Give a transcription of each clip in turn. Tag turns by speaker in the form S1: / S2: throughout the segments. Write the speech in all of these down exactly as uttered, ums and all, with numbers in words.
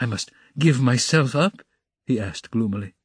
S1: I must give myself up?" he asked gloomily.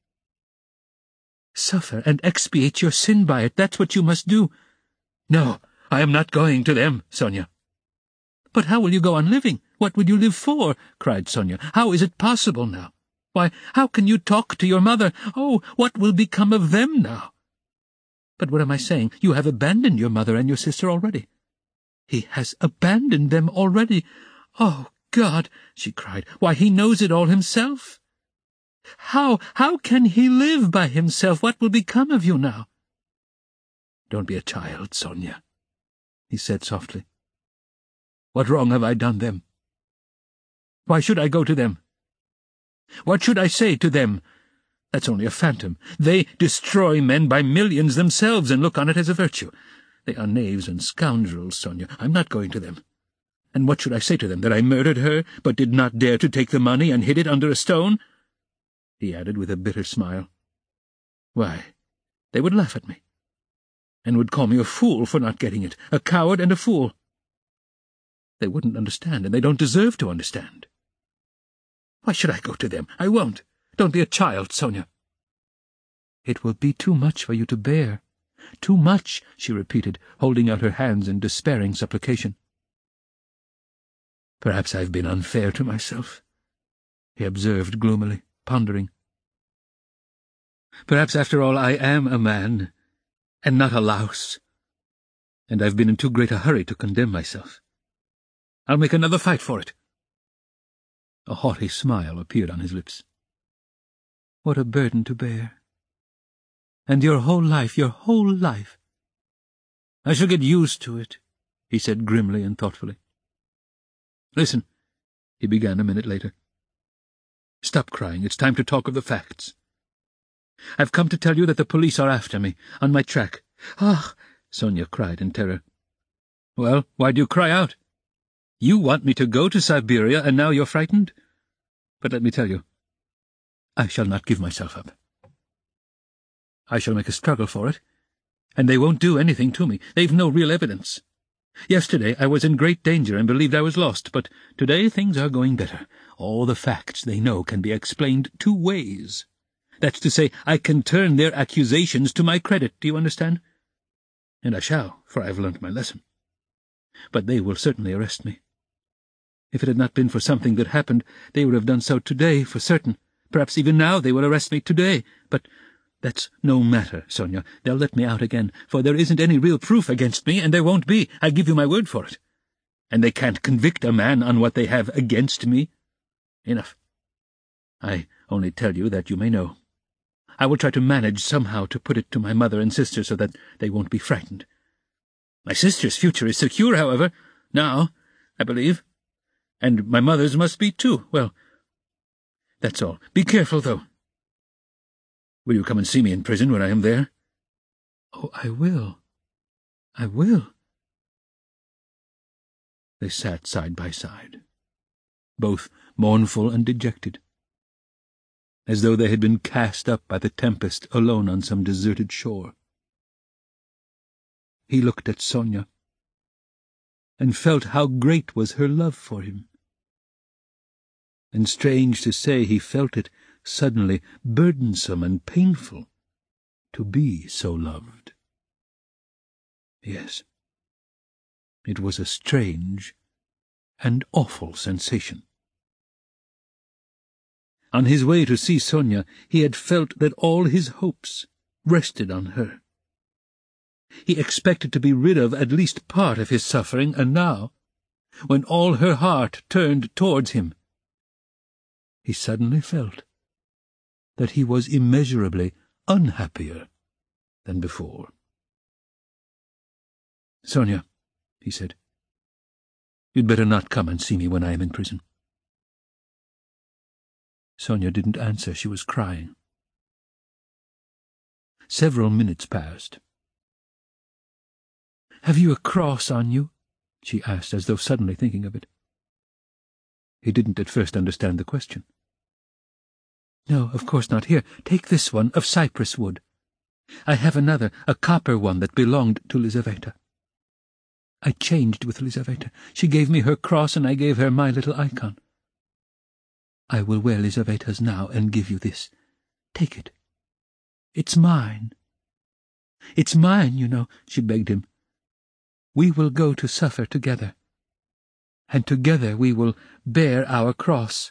S1: "Suffer and expiate your sin by it, that's what you must do." "No, I am not going to them, Sonia." "But how will you go on living? What will you live for?" cried Sonia. "How is it possible now? Why, how can you talk to your mother? Oh, what will become of them now?" "But what am I saying? You have abandoned your mother and your sister already." "He has abandoned them already? Oh, God!" she cried. "Why, he knows it all himself. How, how can he live by himself? What will become of you now?" "Don't be a child, Sonia," he said softly. "What wrong have I done them? Why should I go to them? What should I say to them? That's only a phantom. They destroy men by millions themselves and look on it as a virtue. They are knaves and scoundrels, Sonia. I'm not going to them. And what should I say to them, that I murdered her, but did not dare to take the money and hid it under a stone?" he added with a bitter smile. "Why, they would laugh at me, and would call me a fool for not getting it, a coward and a fool. They wouldn't understand, and they don't deserve to understand. Why should I go to them? I won't. Don't be a child, Sonia." "It will be too much for you to bear. Too much," she repeated, holding out her hands in despairing supplication. "Perhaps I've been unfair to myself," he observed gloomily, pondering. "Perhaps, after all, I am a man, and not a louse, and I've been in too great a hurry to condemn myself. I'll make another fight for it." A haughty smile appeared on his lips. "What a burden to bear! And your whole life, your whole life!" "I shall get used to it," he said grimly and thoughtfully. "Listen," he began a minute later. "Stop crying. It's time to talk of the facts. I've come to tell you that the police are after me, on my track." "Ah!" Sonia cried in terror. "Well, why do you cry out? You want me to go to Siberia, and now you're frightened? But let me tell you, I shall not give myself up. I shall make a struggle for it, and they won't do anything to me. They've no real evidence. Yesterday I was in great danger and believed I was lost, but today things are going better. All the facts they know can be explained two ways. That's to say, I can turn their accusations to my credit, do you understand? And I shall, for I've learnt my lesson. But they will certainly arrest me. If it had not been for something that happened, they would have done so today, for certain. Perhaps even now they will arrest me today. But that's no matter, Sonia. They'll let me out again, for there isn't any real proof against me, and there won't be. I give you my word for it. And they can't convict a man on what they have against me. Enough. I only tell you that you may know. I will try to manage somehow to put it to my mother and sister so that they won't be frightened. My sister's future is secure, however, now, I believe. And my mother's must be, too. Well, that's all. Be careful, though. Will you come and see me in prison when I am there?" "Oh, I will. I will." They sat side by side, both mournful and dejected, as though they had been cast up by the tempest alone on some deserted shore. He looked at Sonia, and felt how great was her love for him. And strange to say, he felt it suddenly burdensome and painful to be so loved. Yes, it was a strange and awful sensation. On his way to see Sonia, he had felt that all his hopes rested on her. He expected to be rid of at least part of his suffering, and now, when all her heart turned towards him, he suddenly felt that he was immeasurably unhappier than before. "Sonia," he said, "you'd better not come and see me when I am in prison." Sonia didn't answer. She was crying. Several minutes passed. "Have you a cross on you?" she asked, as though suddenly thinking of it. He didn't at first understand the question. "No, of course not. Here, take this one, of cypress wood. I have another, a copper one that belonged to Lizaveta. I changed with Lizaveta. She gave me her cross, and I gave her my little icon." I will wear Lizaveta's now and give you this. Take it. It's mine. It's mine, you know, she begged him. We will go to suffer together, and together we will bear our cross.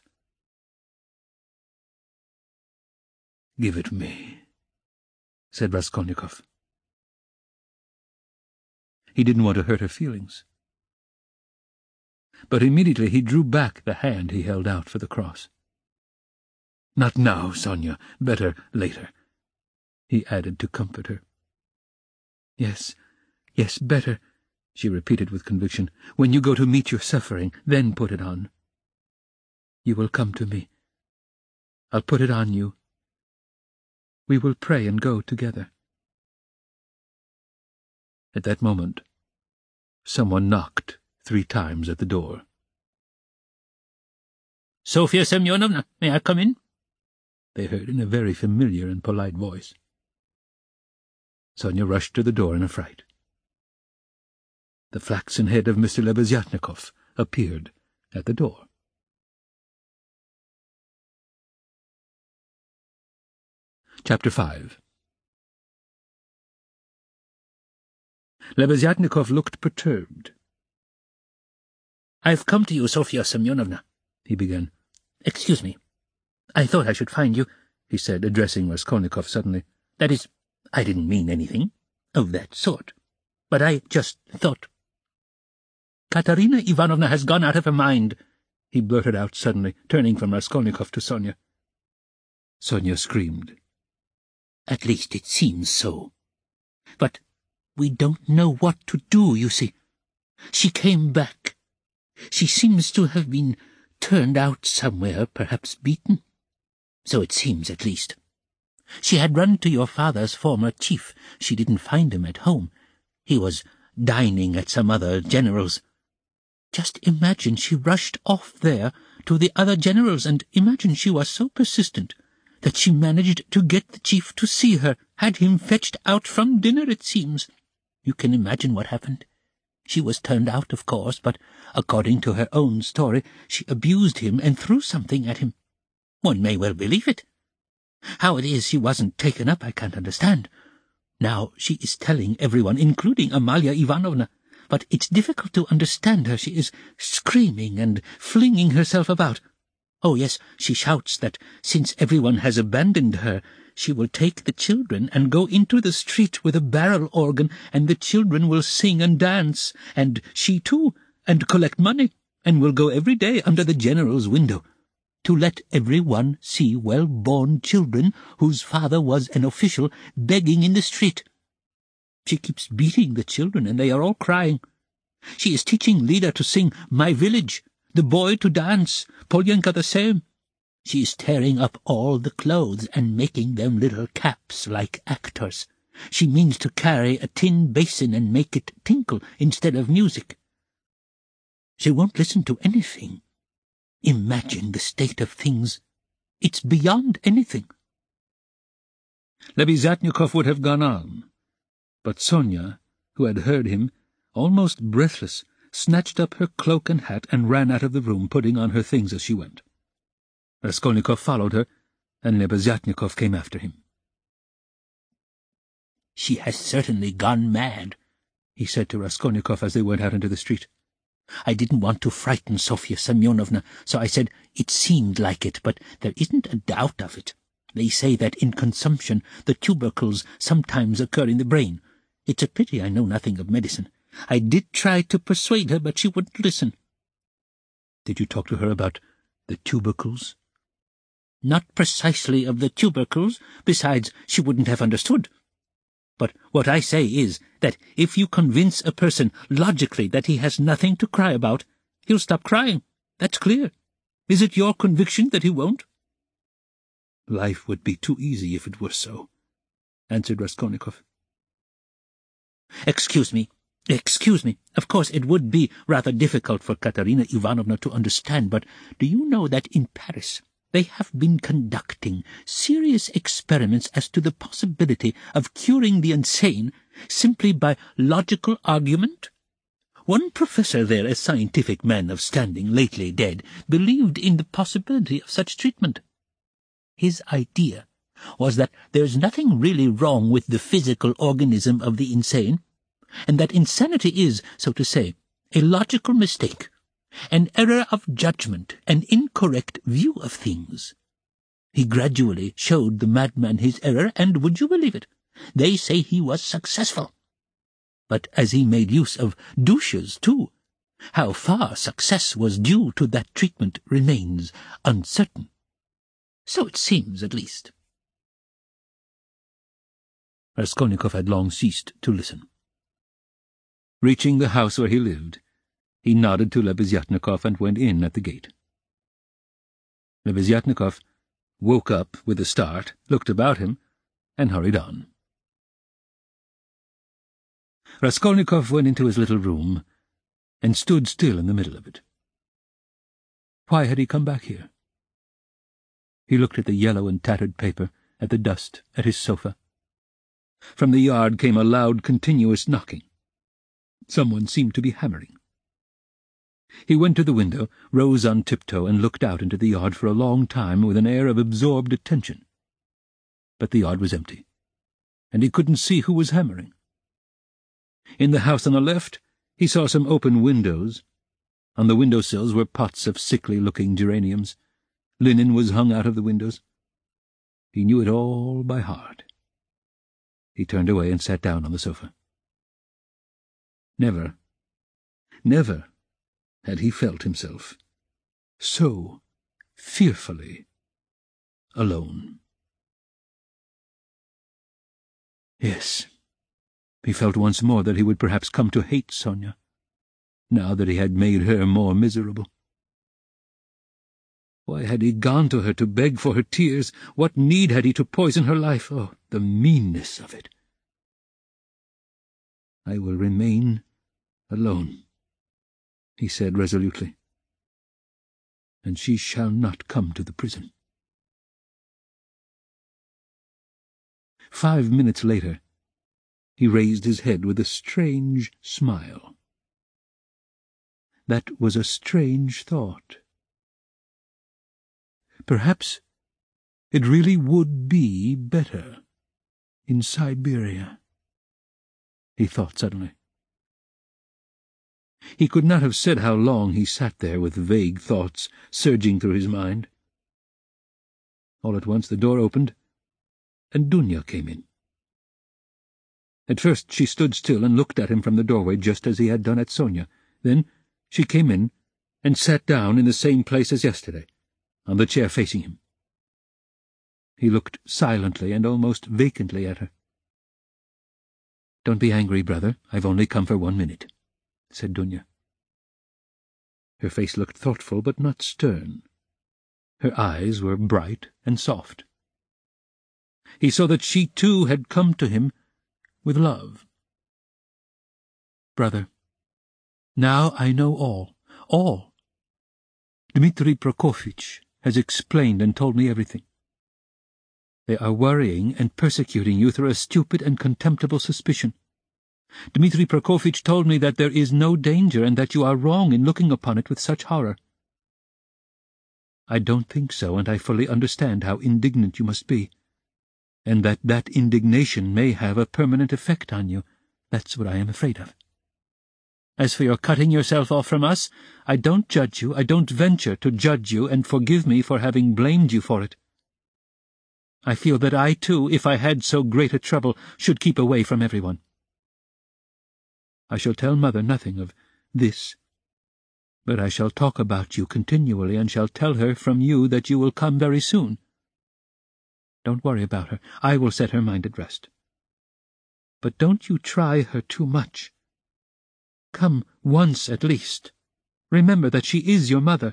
S1: Give it me, said Raskolnikov. He didn't want to hurt her feelings. But immediately he drew back the hand he held out for the cross. Not now, Sonia. Better later, he added to comfort her. Yes, yes, better, she repeated with conviction. When you go to meet your suffering, then put it on. You will come to me. I'll put it on you. We will pray and go together. At that moment, someone knocked three times at the door. "Sofia Semyonovna, may I come in?" they heard in a very familiar and polite voice. Sonia rushed to the door in a fright. The flaxen head of Mister Lebeziatnikov appeared at the door. Chapter five. Lebeziatnikov looked perturbed. "I've come to you, Sofia Semyonovna," he began. "Excuse me. I thought I should find you," he said, addressing Raskolnikov suddenly. "That is, I didn't mean anything of that sort, but I just thought—" "Katerina Ivanovna has gone out of her mind," he blurted out suddenly, turning from Raskolnikov to Sonia. Sonia screamed. "At least it seems so. But we don't know what to do, you see. She came back. She seems to have been turned out somewhere, perhaps beaten. So it seems, at least. She had run to your father's former chief. She didn't find him at home. He was dining at some other general's. Just imagine she rushed off there to the other generals, and imagine she was so persistent that she managed to get the chief to see her, had him fetched out from dinner, it seems. You can imagine what happened. She was turned out, of course, but, according to her own story, she abused him and threw something at him. One may well believe it. How it is she wasn't taken up I can't understand. Now she is telling everyone, including Amalia Ivanovna, but it's difficult to understand her. She is screaming and flinging herself about. Oh, yes, she shouts that since everyone has abandoned her, she will take the children and go into the street with a barrel organ, and the children will sing and dance, and she too, and collect money, and will go every day under the general's window, to let everyone see well-born children whose father was an official begging in the street. She keeps beating the children, and they are all crying. She is teaching Lida to sing My Village, the boy to dance, Polyenka the same. She is tearing up all the clothes and making them little caps like actors. She means to carry a tin basin and make it tinkle instead of music. She won't listen to anything. Imagine the state of things. It's beyond anything." Lebeziatnikov would have gone on, but Sonia, who had heard him, almost breathless, snatched up her cloak and hat and ran out of the room, putting on her things as she went. Raskolnikov followed her, and Lebeziatnikov came after him. "She has certainly gone mad," he said to Raskolnikov as they went out into the street. "I didn't want to frighten Sofia Semyonovna, so I said it seemed like it, but there isn't a doubt of it. They say that in consumption the tubercles sometimes occur in the brain. It's a pity I know nothing of medicine. I did try to persuade her, but she wouldn't listen." "Did you talk to her about the tubercles?" "Not precisely of the tubercles. Besides, she wouldn't have understood. But what I say is that if you convince a person logically that he has nothing to cry about, he'll stop crying. That's clear. Is it your conviction that he won't?" "Life would be too easy if it were so," answered Raskolnikov. "Excuse me, excuse me. Of course it would be rather difficult for Katerina Ivanovna to understand, but do you know that in Paris they have been conducting serious experiments as to the possibility of curing the insane simply by logical argument? One professor there, a scientific man of standing, lately dead, believed in the possibility of such treatment. His idea was that there's nothing really wrong with the physical organism of the insane, and that insanity is, so to say, a logical mistake, an error of judgment, an incorrect view of things. He gradually showed the madman his error, and, would you believe it, they say he was successful. But as he made use of douches, too, how far success was due to that treatment remains uncertain. So it seems, at least. Raskolnikov had long ceased to listen. Reaching the house where he lived, he nodded to Lebeziatnikov and went in at the gate. Lebeziatnikov woke up with a start, looked about him, and hurried on. Raskolnikov went into his little room and stood still in the middle of it. Why had he come back here? He looked at the yellow and tattered paper, at the dust, at his sofa. From the yard came a loud, continuous knocking. Someone seemed to be hammering. He went to the window, rose on tiptoe, and looked out into the yard for a long time with an air of absorbed attention. But the yard was empty, and he couldn't see who was hammering. In the house on the left, he saw some open windows. On the window-sills were pots of sickly-looking geraniums. Linen was hung out of the windows. He knew it all by heart. He turned away and sat down on the sofa. Never, never had he felt himself so fearfully alone. Yes, he felt once more that he would perhaps come to hate Sonia, now that he had made her more miserable. Why had he gone to her to beg for her tears? What need had he to poison her life? Oh, the meanness of it! I will remain alone, he said resolutely, and she shall not come to the prison. Five minutes later, he raised his head with a strange smile. That was a strange thought. Perhaps it really would be better in Siberia, he thought suddenly. He could not have said how long he sat there with vague thoughts surging through his mind. All at once the door opened, and Dunya came in. At first she stood still and looked at him from the doorway, just as he had done at Sonia. Then she came in and sat down in the same place as yesterday, on the chair facing him. He looked silently and almost vacantly at her. "Don't be angry, brother. I've only come for one minute," said Dunya. Her face looked thoughtful, but not stern. Her eyes were bright and soft. He saw that she, too, had come to him with love. "Brother, now I know all, all. Dmitri Prokofitch has explained and told me everything. They are worrying and persecuting you through a stupid and contemptible suspicion. Dmitri Prokofitch told me that there is no danger and that you are wrong in looking upon it with such horror. I don't think so, and I fully understand how indignant you must be, and that that indignation may have a permanent effect on you. That's what I am afraid of. As for your cutting yourself off from us, I don't judge you, I don't venture to judge you, and forgive me for having blamed you for it. I feel that I, too, if I had so great a trouble, should keep away from everyone. I shall tell Mother nothing of this, but I shall talk about you continually, and shall tell her from you that you will come very soon. Don't worry about her. I will set her mind at rest. But don't you try her too much. Come once at least. Remember that she is your mother.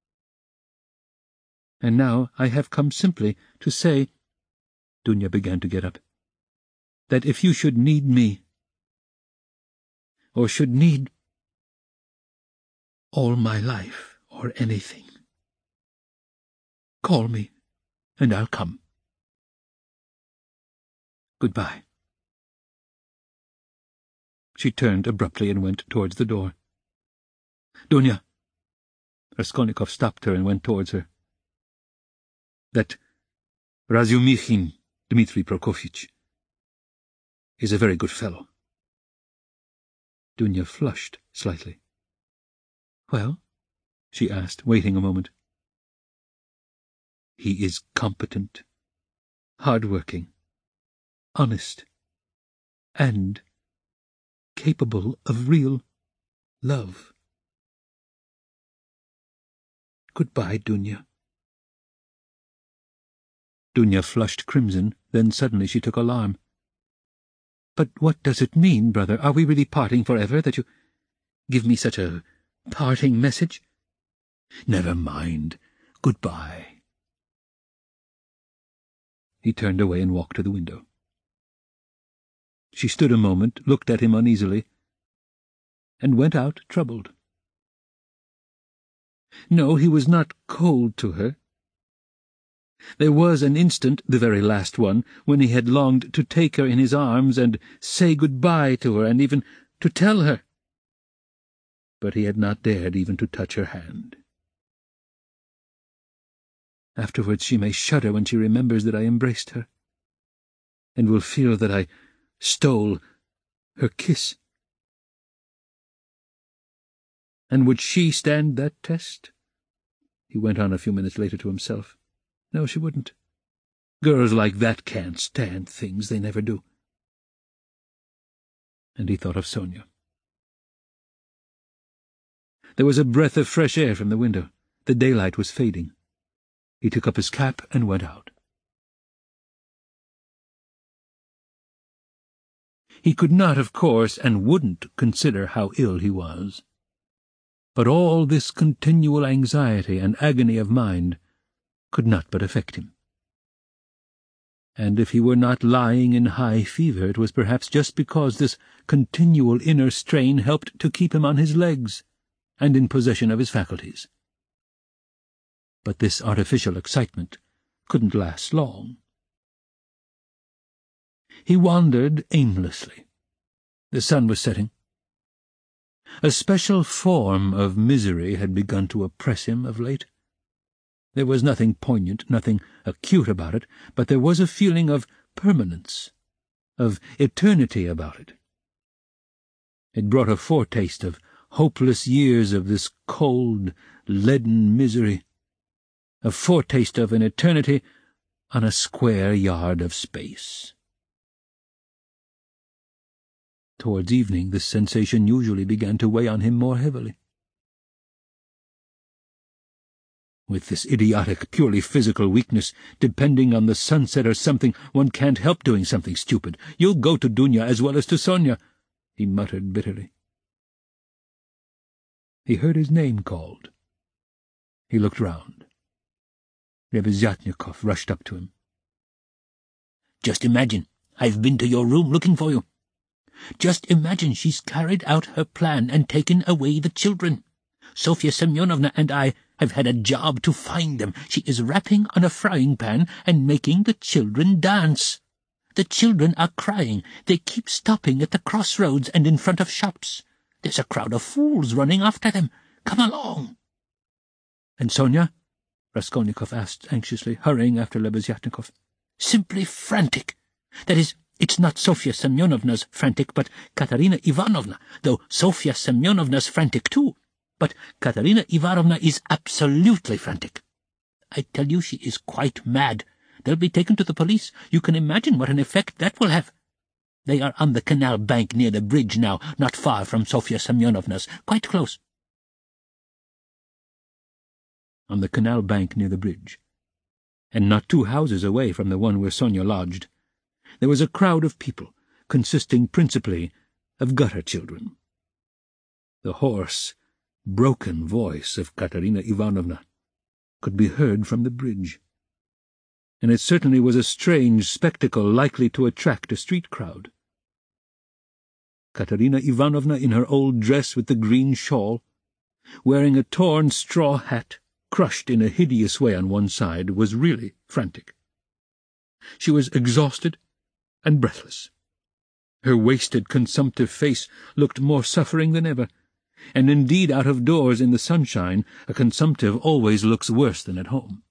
S1: And now I have come simply to say—" Dunya began to get up, "that if you should need me, or should need all my life or anything, call me, and I'll come. Goodbye." She turned abruptly and went towards the door. Dunya! Raskolnikov stopped her and went towards her. That Razumikhin, Dmitri Prokofyevich, is a very good fellow. Dunya flushed slightly. Well? She asked, waiting a moment. He is competent, hard-working, honest, and capable of real love. Goodbye, Dunya. Dunya flushed crimson, then suddenly she took alarm. But what does it mean, brother? Are we really parting forever, that you give me such a parting message? Never mind. Goodbye. He turned away and walked to the window. She stood a moment, looked at him uneasily, and went out troubled. No, he was not cold to her. There was an instant, the very last one, when he had longed to take her in his arms and say good-bye to her, and even to tell her. But he had not dared even to touch her hand. Afterwards she may shudder when she remembers that I embraced her, and will feel that I stole her kiss. And would she stand that test? He went on a few minutes later to himself. No, she wouldn't. Girls like that can't stand things, they never do. And he thought of Sonia. There was a breath of fresh air from the window. The daylight was fading. He took up his cap and went out. He could not, of course, and wouldn't consider how ill he was. But all this continual anxiety and agony of mind could not but affect him. And if he were not lying in high fever, it was perhaps just because this continual inner strain helped to keep him on his legs and in possession of his faculties. But this artificial excitement couldn't last long. He wandered aimlessly. The sun was setting. A special form of misery had begun to oppress him of late. There was nothing poignant, nothing acute about it, but there was a feeling of permanence, of eternity about it. It brought a foretaste of hopeless years of this cold, leaden misery, a foretaste of an eternity on a square yard of space. Towards evening this sensation usually began to weigh on him more heavily. With this idiotic, purely physical weakness, depending on the sunset or something, one can't help doing something stupid. You'll go to Dunya as well as to Sonia, he muttered bitterly. He heard his name called. He looked round. Lebeziatnikov rushed up to him. "Just imagine, I've been to your room looking for you. Just imagine she's carried out her plan and taken away the children. Sofya Semyonovna and I have had a job to find them. She is rapping on a frying pan and making the children dance. The children are crying. They keep stopping at the crossroads and in front of shops. There's a crowd of fools running after them. Come along." "And Sonia?" Raskolnikov asked anxiously, hurrying after Lebeziatnikov. "Simply frantic. That is, it's not Sofya Semyonovna's frantic, but Katerina Ivanovna, though Sofya Semyonovna's frantic too. But Katerina Ivanovna is absolutely frantic. I tell you she is quite mad. They'll be taken to the police. You can imagine what an effect that will have. They are on the canal bank near the bridge now, not far from Sofya Semyonovna's, quite close." On the canal bank near the bridge, and not two houses away from the one where Sonia lodged, there was a crowd of people, consisting principally of gutter children. The hoarse, broken voice of Katerina Ivanovna could be heard from the bridge, and it certainly was a strange spectacle likely to attract a street crowd. Katerina Ivanovna, in her old dress with the green shawl, wearing a torn straw hat crushed in a hideous way on one side, was really frantic. She was exhausted and breathless. Her wasted, consumptive face looked more suffering than ever. and indeed out of doors in the sunshine a consumptive always looks worse than at home.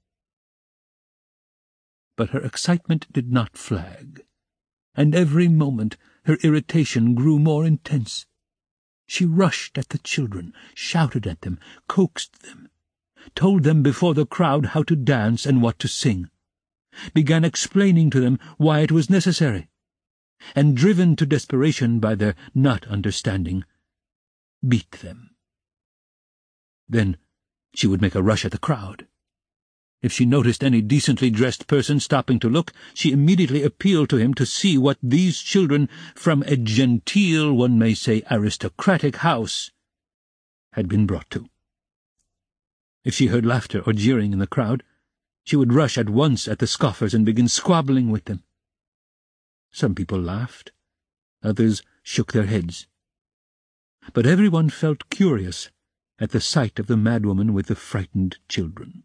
S1: But her excitement did not flag, and every moment her irritation grew more intense. She rushed at the children, shouted at them, coaxed them, told them before the crowd how to dance and what to sing, began explaining to them why it was necessary, and, driven to desperation by their not understanding, beat them. Then she would make a rush at the crowd. If she noticed any decently dressed person stopping to look, she immediately appealed to him to see what these children from a genteel, one may say aristocratic house, had been brought to. If she heard laughter or jeering in the crowd, she would rush at once at the scoffers and begin squabbling with them. Some people laughed, others shook their heads, but everyone felt curious at the sight of the madwoman with the frightened children.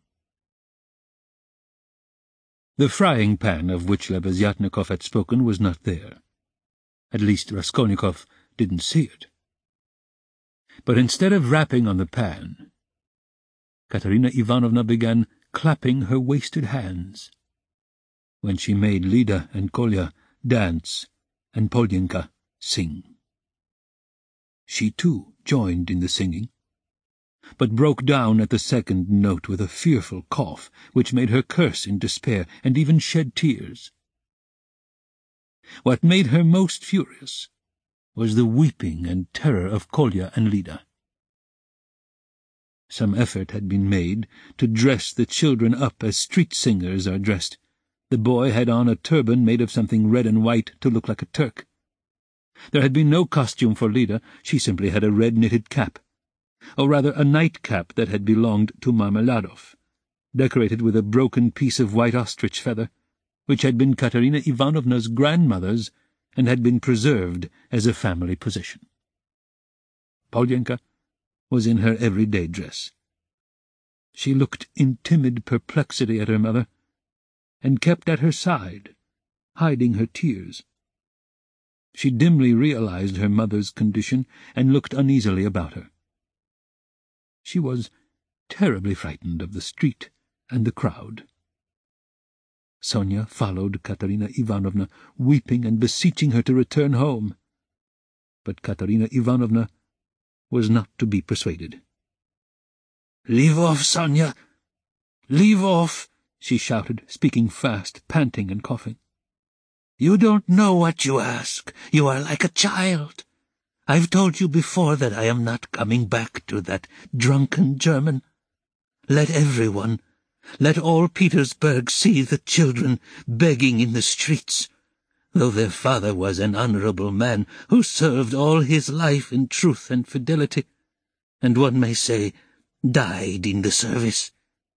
S1: The frying pan of which Lebeziatnikov had spoken was not there. At least Raskolnikov didn't see it. But instead of rapping on the pan, Katerina Ivanovna began clapping her wasted hands, when she made Lida and Kolya dance and Polyenka sing. She too joined in the singing, but broke down at the second note with a fearful cough, which made her curse in despair and even shed tears. What made her most furious was the weeping and terror of Kolya and Lida. Some effort had been made to dress the children up as street singers are dressed. The boy had on a turban made of something red and white to look like a Turk. There had been no costume for Lida. She simply had a red knitted cap, or rather a nightcap that had belonged to Marmeladov, decorated with a broken piece of white ostrich feather, which had been Katerina Ivanovna's grandmother's and had been preserved as a family possession. Polyenka was in her everyday dress. She looked in timid perplexity at her mother, and kept at her side, hiding her tears. She dimly realized her mother's condition, and looked uneasily about her. She was terribly frightened of the street and the crowd. Sonia followed Katerina Ivanovna, weeping and beseeching her to return home. But Katerina Ivanovna was not to be persuaded. "Leave off, Sonia! Leave off!" she shouted, speaking fast, panting and coughing. "You don't know what you ask. You are like a child. I've told you before that I am not coming back to that drunken German. Let everyone, let all Petersburg see the children begging in the streets, though their father was an honorable man who served all his life in truth and fidelity, and one may say died in the service."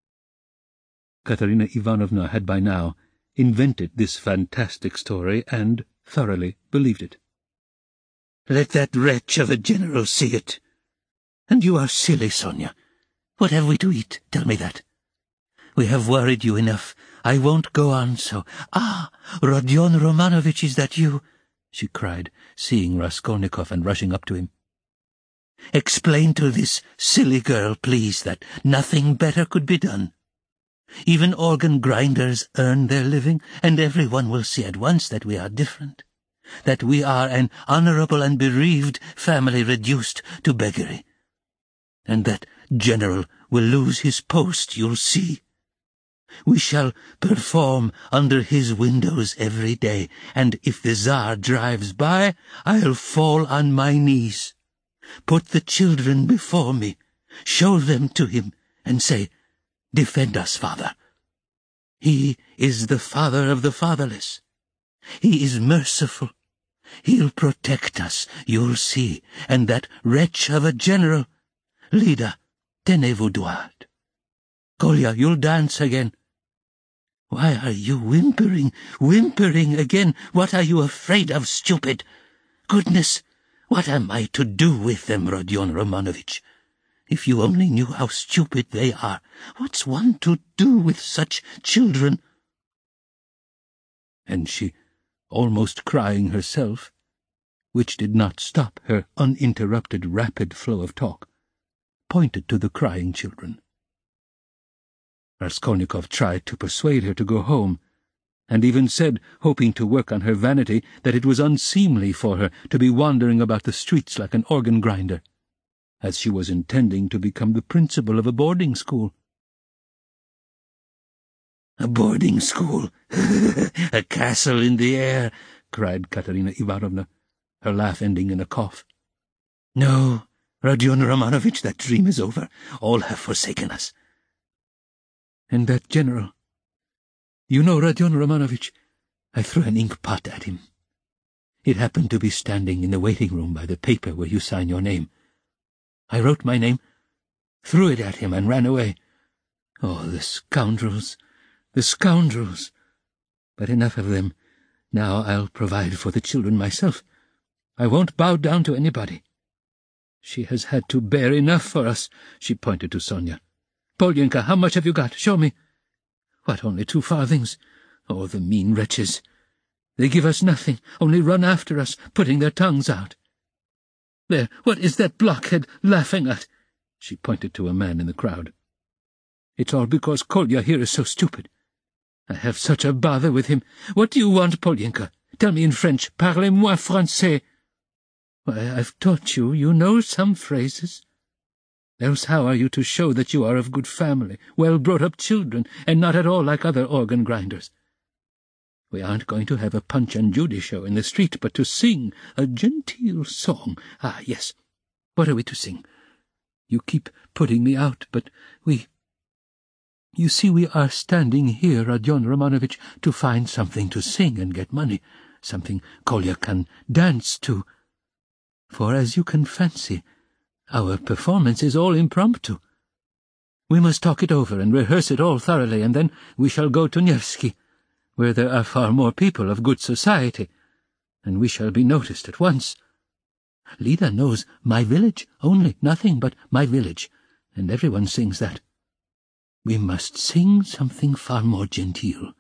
S1: Katerina Ivanovna had by now invented this fantastic story and thoroughly believed it. "Let that wretch of a general see it. And you are silly, Sonia. What have we to eat? Tell me that. We have worried you enough. I won't go on so. Ah, Rodion Romanovitch, is that you?" she cried, seeing Raskolnikov and rushing up to him. "Explain to this silly girl, please, that nothing better could be done. Even organ grinders earn their living, and everyone will see at once that we are different, that we are an honorable and bereaved family reduced to beggary. And that general will lose his post, you'll see. We shall perform under his windows every day, and if the Tsar drives by, I'll fall on my knees, put the children before me, show them to him, and say, 'Defend us, Father.' He is the father of the fatherless. He is merciful. He'll protect us, you'll see, and that wretch of a general. Lida, tenez-vous droit. Kolya, you'll dance again. Why are you whimpering, whimpering again? What are you afraid of, stupid? Goodness, what am I to do with them, Rodion Romanovitch? If you only knew how stupid they are. What's one to do with such children?" And she, almost crying herself, which did not stop her uninterrupted rapid flow of talk, pointed to the crying children. Raskolnikov tried to persuade her to go home, and even said, hoping to work on her vanity, that it was unseemly for her to be wandering about the streets like an organ-grinder, as she was intending to become the principal of a boarding school. "A boarding school! A castle in the air!" cried Katerina Ivanovna, her laugh ending in a cough. "No, Rodion Romanovich, that dream is over. All have forsaken us." "And that general? You know, Rodion Romanovich, I threw an ink-pot at him. It happened to be standing in the waiting-room by the paper where you sign your name. I wrote my name, threw it at him, and ran away. Oh, the scoundrels, the scoundrels! But enough of them. Now I'll provide for the children myself. I won't bow down to anybody. She has had to bear enough for us." She pointed to Sonia. "Polyenka, how much have you got? Show me." "What, only two farthings? Oh, the mean wretches! They give us nothing, only run after us, putting their tongues out. There, what is that blockhead laughing at?" She pointed to a man in the crowd. "It's all because Kolya here is so stupid. I have such a bother with him. What do you want, Polyenka? Tell me in French. Parlez-moi français." "Why, I've taught you. You know some phrases. Else how are you to show that you are of good family, well-brought-up children, and not at all like other organ-grinders? We aren't going to have a Punch and Judy show in the street, but to sing a genteel song. Ah, yes. What are we to sing? You keep putting me out, but we... You see, we are standing here, Rodion Romanovich, to find something to sing and get money, something Kolya can dance to. For, as you can fancy, our performance is all impromptu. We must talk it over and rehearse it all thoroughly, and then we shall go to Nevsky, where there are far more people of good society, and we shall be noticed at once. Lida knows my village only, nothing but my village, and everyone sings that. We must sing something far more genteel.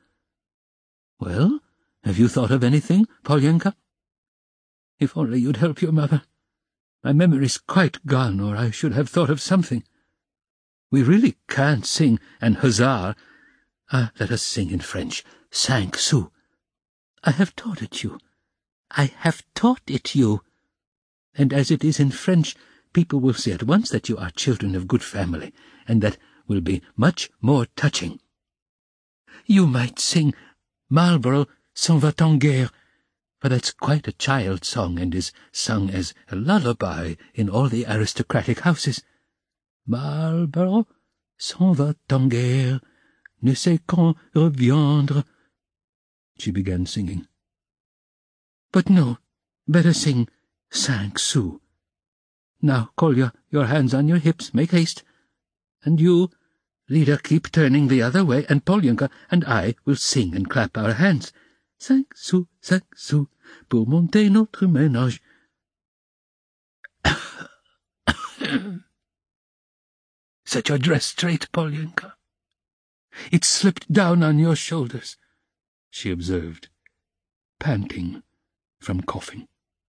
S1: Well, have you thought of anything, Polyenka? If only you'd help your mother. My memory's quite gone, or I should have thought of something. We really can't sing an huzzah. Ah, let us sing in French. Cinq sous. I have taught it you. I have taught it you. And as it is in French, people will see at once that you are children of good family, and that will be much more touching. You might sing Marlborough s'en va en guerre, for that's quite a child's song and is sung as a lullaby in all the aristocratic houses. Marlborough s'en va en guerre, ne sait quand reviendre. She began singing. But no, better sing Cinq sous. Now, Kolya, your hands on your hips, make haste. And you, Lida, keep turning the other way, and Polyenka and I will sing and clap our hands. Cinq sous, cinq sous, pour monter notre ménage. Set your dress straight, Polyenka. It slipped down on your shoulders, she observed, panting from coughing.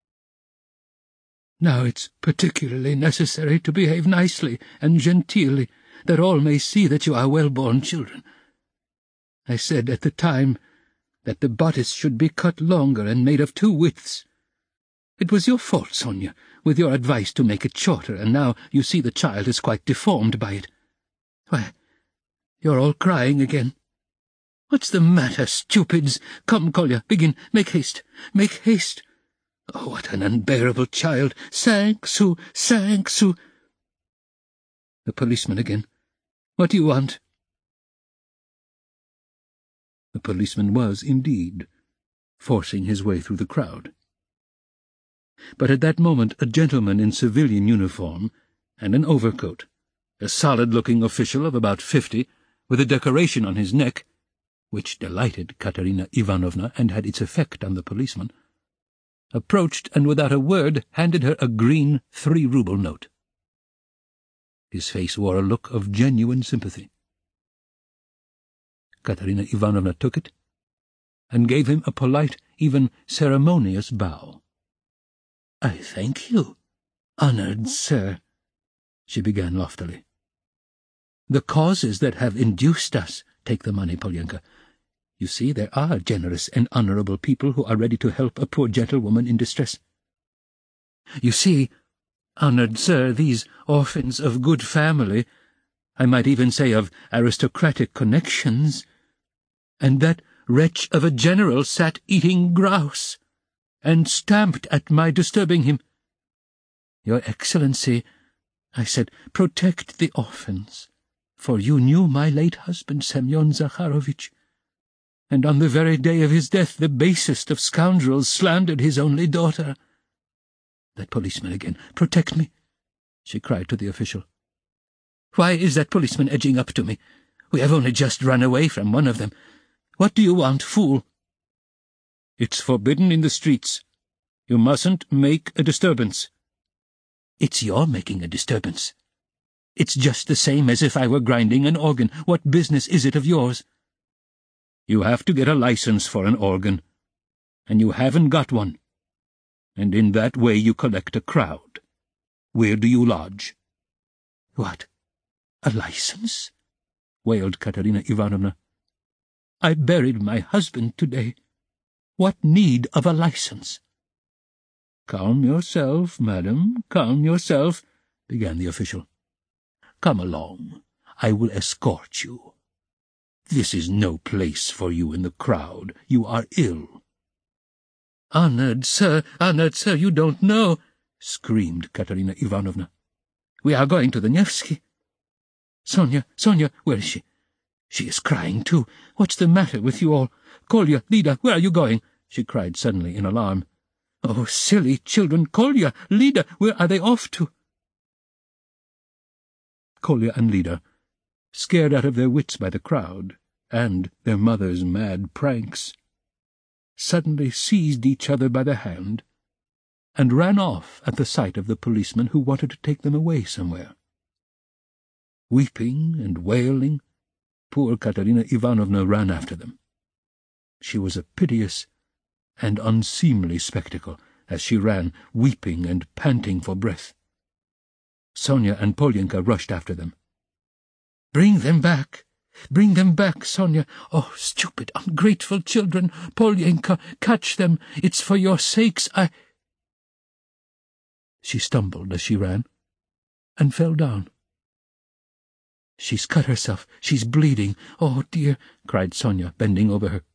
S1: Now it's particularly necessary to behave nicely and genteelly, that all may see that you are well-born children. I said at the time that the bodice should be cut longer and made of two widths. It was your fault, Sonia, with your advice to make it shorter, and now you see the child is quite deformed by it. Why, you're all crying again. What's the matter, stupids? Come, Kolya, begin. Make haste. Make haste. Oh, what an unbearable child! Cinq sous, cinq sous. The policeman again. What do you want? The policeman was, indeed, forcing his way through the crowd. But at that moment a gentleman in civilian uniform and an overcoat, a solid-looking official of about fifty, with a decoration on his neck, which delighted Katerina Ivanovna and had its effect on the policeman, approached and without a word handed her a green three-rouble note. His face wore a look of genuine sympathy. Katerina Ivanovna took it and gave him a polite, even ceremonious bow. "I thank you, honoured sir," she began loftily. "The causes that have induced us take the money, Polyenka. You see, there are generous and honourable people who are ready to help a poor gentlewoman in distress. You see, honoured sir, these orphans of good family, I might even say of aristocratic connections, and that wretch of a general sat eating grouse, and stamped at my disturbing him. 'Your Excellency,' I said, 'protect the orphans, for you knew my late husband, Semyon Zakharovitch, and on the very day of his death the basest of scoundrels slandered his only daughter.' That policeman again. 'Protect me,' she cried to the official. 'Why is that policeman edging up to me? We have only just run away from one of them. What do you want, fool?' 'It's forbidden in the streets. You mustn't make a disturbance.' 'It's your making a disturbance. It's just the same as if I were grinding an organ. What business is it of yours?' 'You have to get a license for an organ, and you haven't got one, and in that way you collect a crowd. Where do you lodge?' 'What? A license?' wailed Katerina Ivanovna. 'I buried my husband today. What need of a license?' 'Calm yourself, madam, calm yourself,' began the official. 'Come along. I will escort you. This is no place for you in the crowd. You are ill.' 'Honoured sir, honoured sir, you don't know,' screamed Katerina Ivanovna. 'We are going to the Nevsky. Sonia, Sonia, where is she? She is crying too. What's the matter with you all? Kolya, Lida, where are you going?' she cried suddenly in alarm. 'Oh, silly children! Kolya, Lida, where are they off to?' Kolya and Lida, scared out of their wits by the crowd and their mother's mad pranks, suddenly seized each other by the hand and ran off at the sight of the policeman who wanted to take them away somewhere. Weeping and wailing, poor Katerina Ivanovna ran after them. She was a piteous and unseemly spectacle as she ran, weeping and panting for breath. Sonia and Polyenka rushed after them. "Bring them back! Bring them back, Sonia! Oh, stupid, ungrateful children! Polyenka, catch them! It's for your sakes I—" She stumbled as she ran, and fell down. "She's cut herself. She's bleeding. Oh, dear!" cried Sonia, bending over her.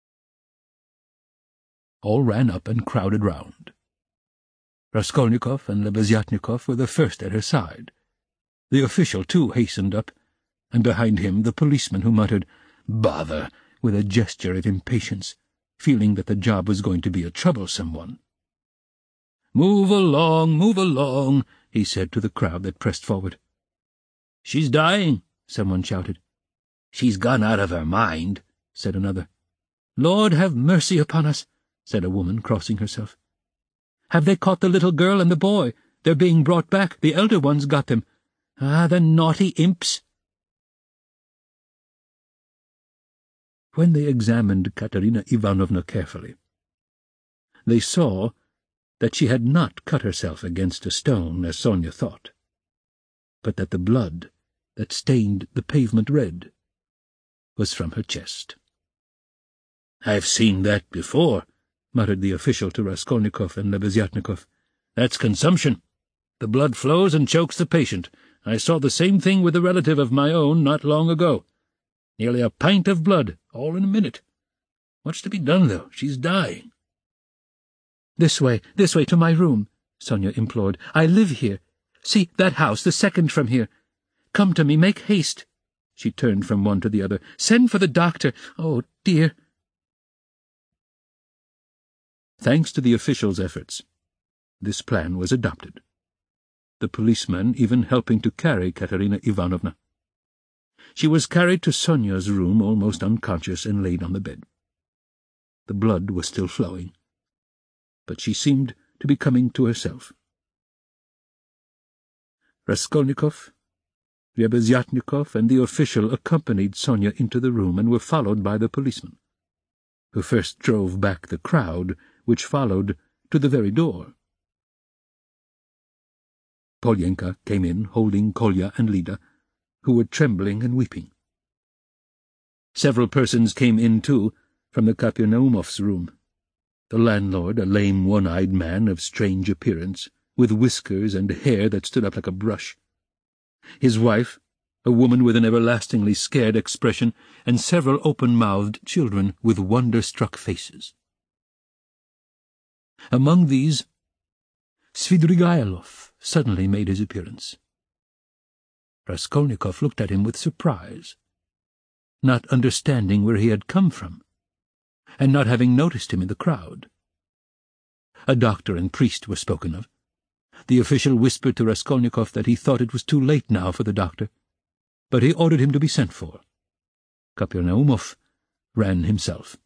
S1: All ran up and crowded round. Raskolnikov and Lebeziatnikov were the first at her side. The official, too, hastened up, and behind him the policeman, who muttered, "Bother," with a gesture of impatience, feeling that the job was going to be a troublesome one. "Move along, move along," he said to the crowd that pressed forward. "She's dying," someone shouted. "She's gone out of her mind," said another. "Lord have mercy upon us," said a woman, crossing herself. "Have they caught the little girl and the boy? They're being brought back. The elder one's got them. Ah, the naughty imps!" When they examined Katerina Ivanovna carefully, they saw that she had not cut herself against a stone, as Sonia thought, but that the blood that stained the pavement red was from her chest. "I've seen that before," muttered the official to Raskolnikov and Lebeziatnikov. "That's consumption. The blood flows and chokes the patient. I saw the same thing with a relative of my own not long ago. Nearly a pint of blood, all in a minute. What's to be done, though? She's dying." "This way, this way, to my room," Sonia implored. "I live here. See, that house, the second from here. Come to me, make haste." She turned from one to the other. "Send for the doctor. Oh, dear." Thanks to the official's efforts, this plan was adopted, the policeman even helping to carry Katerina Ivanovna. She was carried to Sonia's room almost unconscious and laid on the bed. The blood was still flowing, but she seemed to be coming to herself. Raskolnikov, Lebeziatnikov, and the official accompanied Sonia into the room and were followed by the policeman, who first drove back the crowd, which followed to the very door. Polyenka came in, holding Kolya and Lida, who were trembling and weeping. Several persons came in, too, from the Kapernaumovs' room. The landlord, a lame, one-eyed man of strange appearance, with whiskers and hair that stood up like a brush. His wife, a woman with an everlastingly scared expression, and several open-mouthed children with wonder-struck faces. Among these, Svidrigailov suddenly made his appearance. Raskolnikov looked at him with surprise, not understanding where he had come from, and not having noticed him in the crowd. A doctor and priest were spoken of. The official whispered to Raskolnikov that he thought it was too late now for the doctor, but he ordered him to be sent for. Kapernaumov ran himself.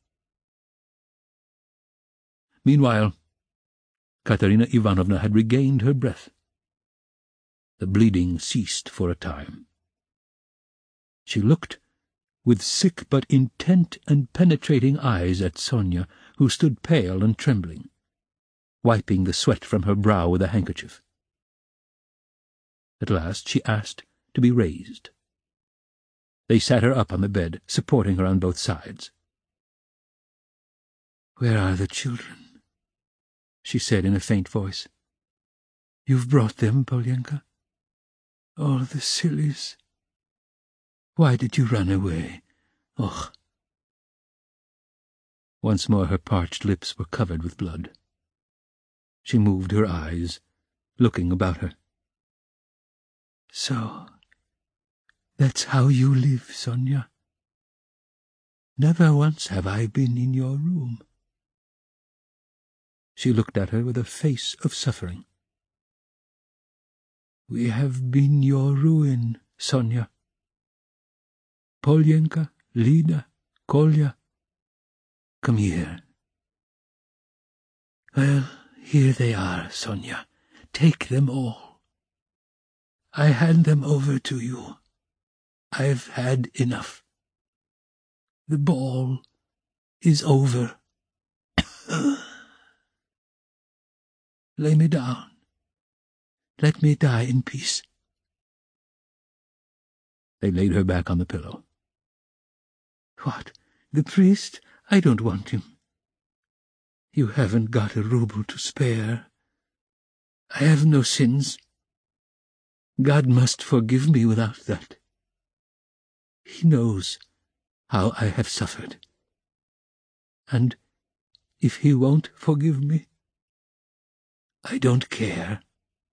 S1: Meanwhile, Katerina Ivanovna had regained her breath. The bleeding ceased for a time. She looked with sick but intent and penetrating eyes at Sonia, who stood pale and trembling, wiping the sweat from her brow with a handkerchief. At last she asked to be raised. They sat her up on the bed, supporting her on both sides. "Where are the children?" she said in a faint voice. "You've brought them, Polyenka? All the sillies. Why did you run away? Och!" Once more her parched lips were covered with blood. She moved her eyes, looking about her. "So, that's how you live, Sonia. Never once have I been in your room." She looked at her with a face of suffering. "We have been your ruin, Sonia. Polyenka, Lida, Kolya, come here." "Well, here they are, Sonia. Take them all. I hand them over to you. I've had enough. The ball is over. Lay me down. Let me die in peace." They laid her back on the pillow. "What, the priest? I don't want him. You haven't got a rouble to spare. I have no sins. God must forgive me without that. He knows how I have suffered. And if he won't forgive me, I don't care."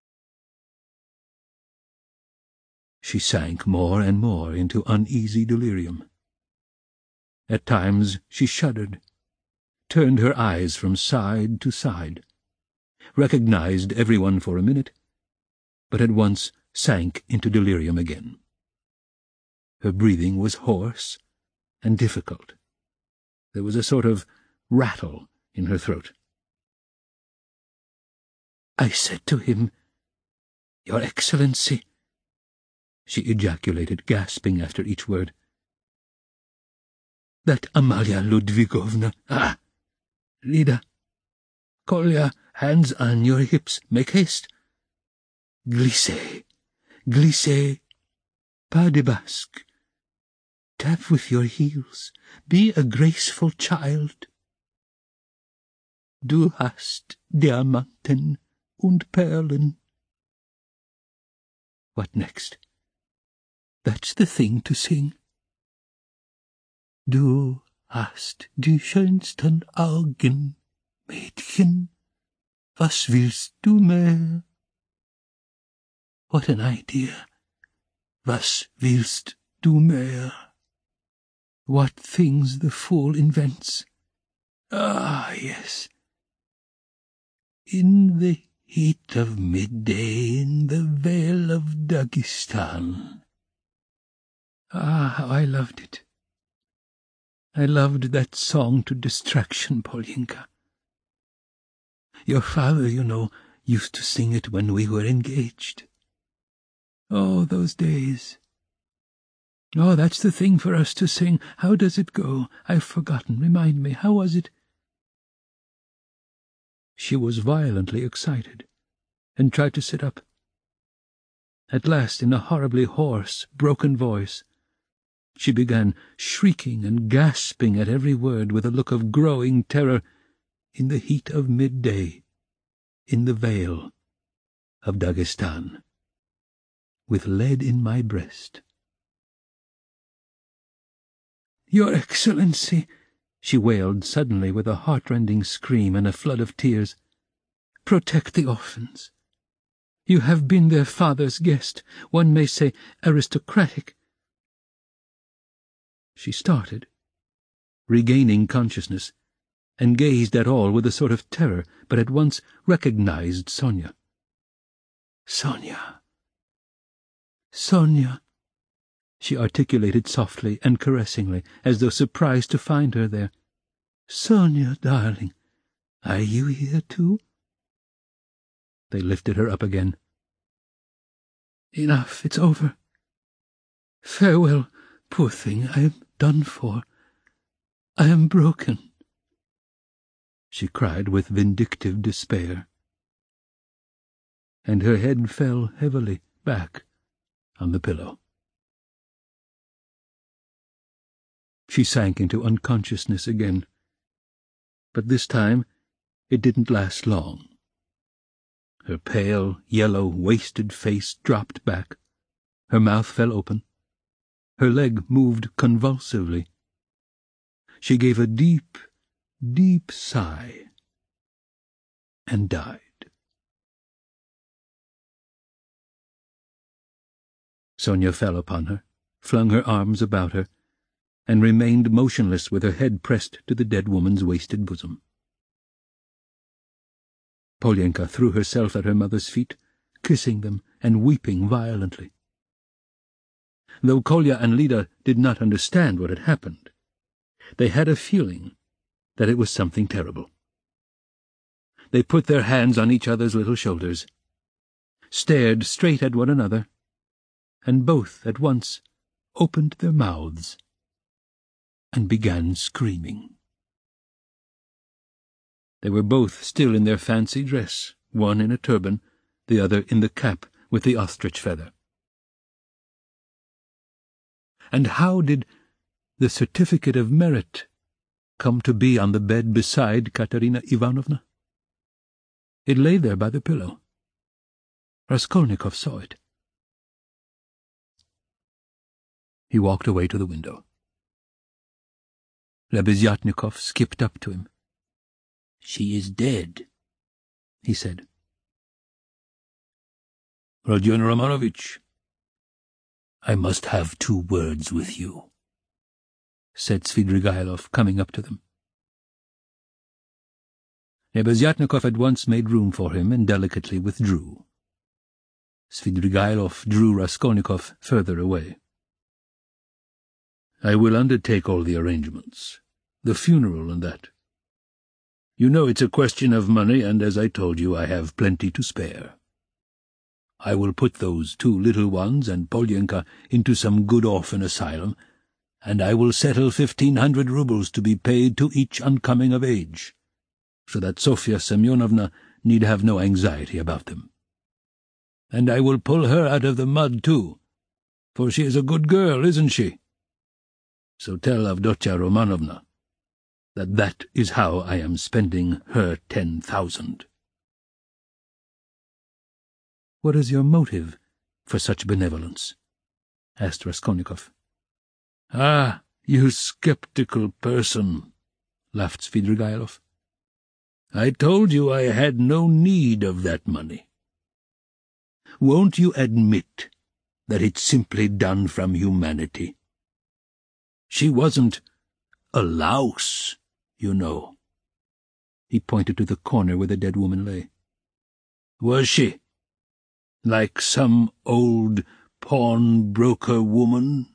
S1: She sank more and more into uneasy delirium. At times she shuddered, turned her eyes from side to side, recognized everyone for a minute, but at once sank into delirium again. Her breathing was hoarse and difficult. There was a sort of rattle in her throat. "I said to him, 'Your Excellency,'" she ejaculated, gasping after each word, "that Amalia Ludvigovna, ah, Lida, Kolya, hands on your hips, make haste. Glissez, glissez, pas de basque. Tap with your heels, be a graceful child. Du hast Diamanten und Perlen." What next? That's the thing to sing. "Du hast die schönsten Augen, Mädchen, was willst du mehr?" What an idea! Was willst du mehr? What things the fool invents! Ah, yes. In the heat of midday in the Vale of Dagestan. Ah, how I loved it. I loved that song to distraction, Polyenka. Your father, you know, used to sing it when we were engaged. Oh, those days. Oh, that's the thing for us to sing. How does it go? I've forgotten. Remind me. How was it? She was violently excited, and tried to sit up. At last, in a horribly hoarse, broken voice, she began shrieking and gasping at every word with a look of growing terror, in the heat of midday, in the vale of Dagestan, with lead in my breast. "Your Excellency," she wailed suddenly with a heartrending scream and a flood of tears, "protect the orphans. You have been their father's guest, one may say aristocratic." She started, regaining consciousness, and gazed at all with a sort of terror, but at once recognized Sonia. "Sonia! Sonia!" she articulated softly and caressingly, as though surprised to find her there. "Sonia, darling, are you here too?" They lifted her up again. "Enough, it's over. Farewell, poor thing, I am done for. I am broken," she cried with vindictive despair. And her head fell heavily back on the pillow. She sank into unconsciousness again, but this time it didn't last long. Her pale, yellow, wasted face dropped back, her mouth fell open, her leg moved convulsively. She gave a deep, deep sigh, and died. Sonia fell upon her, flung her arms about her, and remained motionless with her head pressed to the dead woman's wasted bosom. Polyenka threw herself at her mother's feet, kissing them and weeping violently. Though Kolya and Lida did not understand what had happened, they had a feeling that it was something terrible. They put their hands on each other's little shoulders, stared straight at one another, and both at once opened their mouths and began screaming. They were both still in their fancy dress, one in a turban, the other in the cap with the ostrich feather. And how did the certificate of merit come to be on the bed beside Katerina Ivanovna? It lay there by the pillow. Raskolnikov saw it. He walked away to the window. Lebeziatnikov skipped up to him. "She is dead," he said. "Rodion Romanovich, I must have two words with you," said Svidrigaïlov, coming up to them. Lebeziatnikov at once made room for him and delicately withdrew. Svidrigaïlov drew Raskolnikov further away. "I will undertake all the arrangements, the funeral and that. You know it's a question of money, and as I told you, I have plenty to spare. I will put those two little ones and Polyenka into some good orphan asylum, and I will settle fifteen hundred roubles to be paid to each on coming of age, so that Sofya Semyonovna need have no anxiety about them. And I will pull her out of the mud, too, for she is a good girl, isn't she? So tell Avdotya Romanovna that that is how I am spending her ten thousand." "What is your motive for such benevolence?" asked Raskolnikov. "Ah, you sceptical person," laughed Svidrigaïlov. "I told you I had no need of that money. Won't you admit that it's simply done from humanity? She wasn't a louse, you know." He pointed to the corner where the dead woman lay. "Was she? Like some old pawnbroker woman?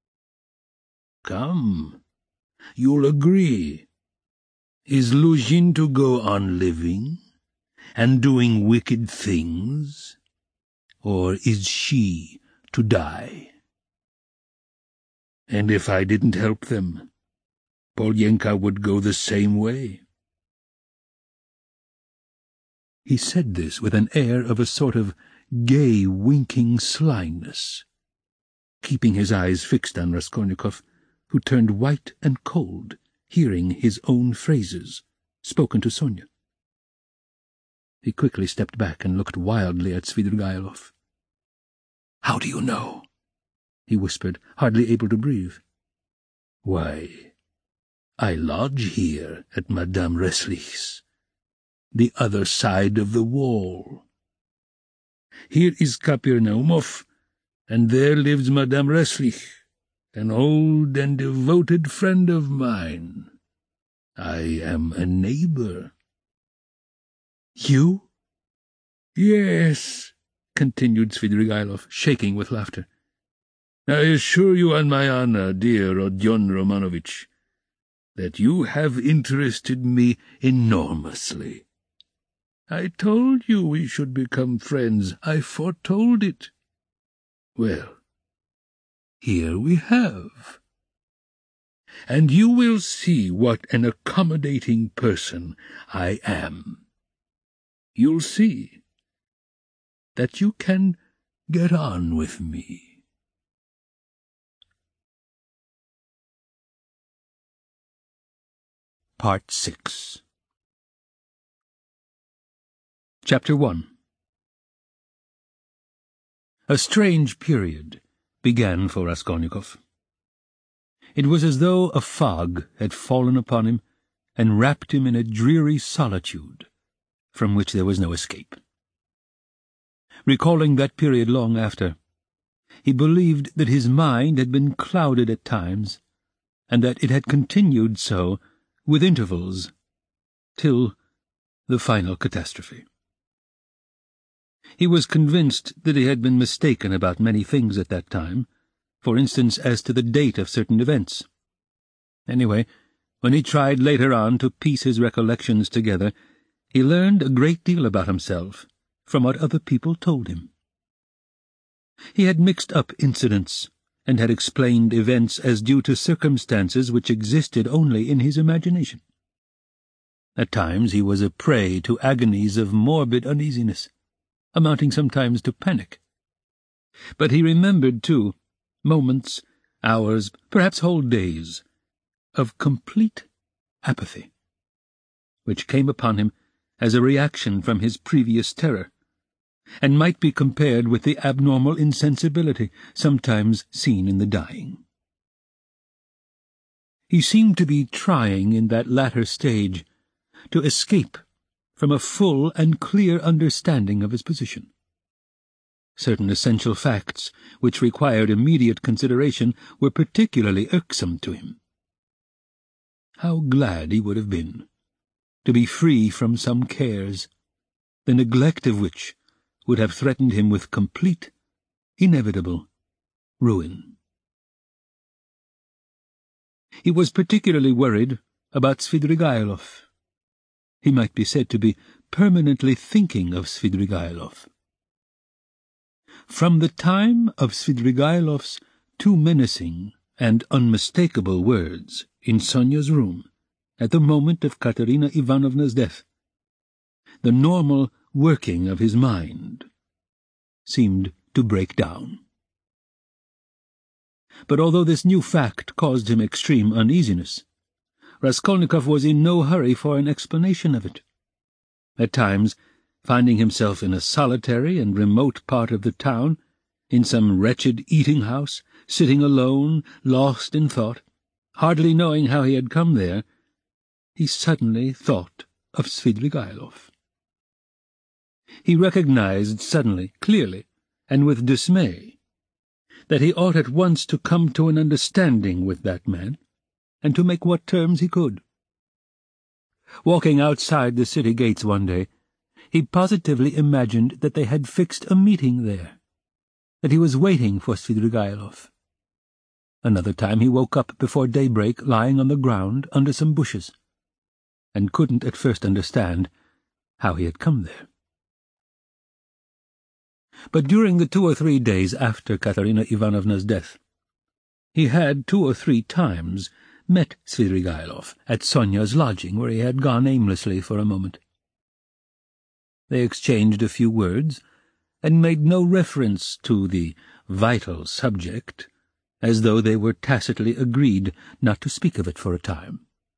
S1: Come, you'll agree. Is Luzhin to go on living and doing wicked things, or is she to die? And if I didn't help them, Polyenka would go the same way." He said this with an air of a sort of gay, winking slyness, keeping his eyes fixed on Raskolnikov, who turned white and cold, hearing his own phrases, spoken to Sonia. He quickly stepped back and looked wildly at Svidrigaïlov. "How do you know?" he whispered, hardly able to breathe. "Why, I lodge here at Madame Resslich's, the other side of the wall. Here is Kapernaumov, and there lives Madame Resslich, an old and devoted friend of mine. I am a neighbor." "You?" "Yes," continued Svidrigaïlov, shaking with laughter. "I assure you on my honor, dear Rodion Romanovitch, that you have interested me enormously. I told you we should become friends. I foretold it. Well, here we have. And you will see what an accommodating person I am. You'll see that you can get on with me." Part six. Chapter one. A strange period began for Raskolnikov. It was as though a fog had fallen upon him and wrapped him in a dreary solitude from which there was no escape. Recalling that period long after, he believed that his mind had been clouded at times, and that it had continued so, with intervals, till the final catastrophe. He was convinced that he had been mistaken about many things at that time, for instance as to the date of certain events. Anyway, when he tried later on to piece his recollections together, he learned a great deal about himself from what other people told him. He had mixed up incidents, and had explained events as due to circumstances which existed only in his imagination. At times he was a prey to agonies of morbid uneasiness, amounting sometimes to panic. But he remembered, too, moments, hours, perhaps whole days, of complete apathy, which came upon him as a reaction from his previous terror, and might be compared with the abnormal insensibility sometimes seen in the dying. He seemed to be trying in that latter stage to escape from a full and clear understanding of his position. Certain essential facts which required immediate consideration were particularly irksome to him. How glad he would have been to be free from some cares, the neglect of which would have threatened him with complete, inevitable ruin. He was particularly worried about Svidrigaïlov. He might be said to be permanently thinking of Svidrigaïlov. From the time of Svidrigaïlov's two menacing and unmistakable words in Sonia's room at the moment of Katerina Ivanovna's death, the normal working of his mind seemed to break down. But although this new fact caused him extreme uneasiness, Raskolnikov was in no hurry for an explanation of it. At times, finding himself in a solitary and remote part of the town, in some wretched eating-house, sitting alone, lost in thought, hardly knowing how he had come there, he suddenly thought of Svidrigaïlov. He recognized suddenly, clearly, and with dismay, that he ought at once to come to an understanding with that man, and to make what terms he could. Walking outside the city gates one day, he positively imagined that they had fixed a meeting there, that he was waiting for Svidrigaïlov. Another time he woke up before daybreak lying on the ground under some bushes, and couldn't at first understand how he had come there. But during the two or three days after Katerina Ivanovna's death, he had two or three times met Svidrigaïlov at Sonia's lodging, where he had gone aimlessly for a moment. They exchanged a few words, and made no reference to the vital subject, as though they were tacitly agreed not to speak of it for a time.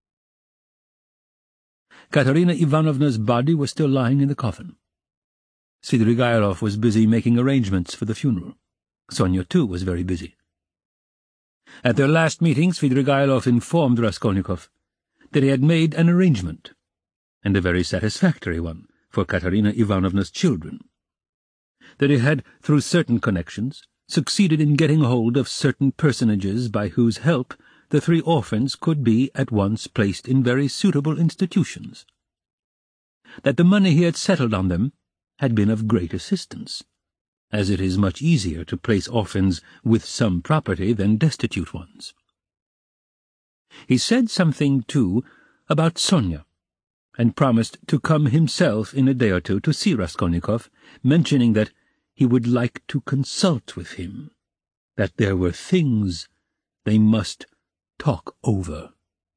S1: Katerina Ivanovna's body was still lying in the coffin. Svidrigaïlov was busy making arrangements for the funeral. Sonia, too, was very busy. At their last meeting, Svidrigaïlov informed Raskolnikov that he had made an arrangement, and a very satisfactory one, for Katerina Ivanovna's children, that he had, through certain connections, succeeded in getting hold of certain personages by whose help the three orphans could be at once placed in very suitable institutions, that the money he had settled on them had been of great assistance, as it is much easier to place orphans with some property than destitute ones. He said something, too, about Sonia, and promised to come himself in a day or two to see Raskolnikov, mentioning that he would like to consult with him, that there were things they must talk over.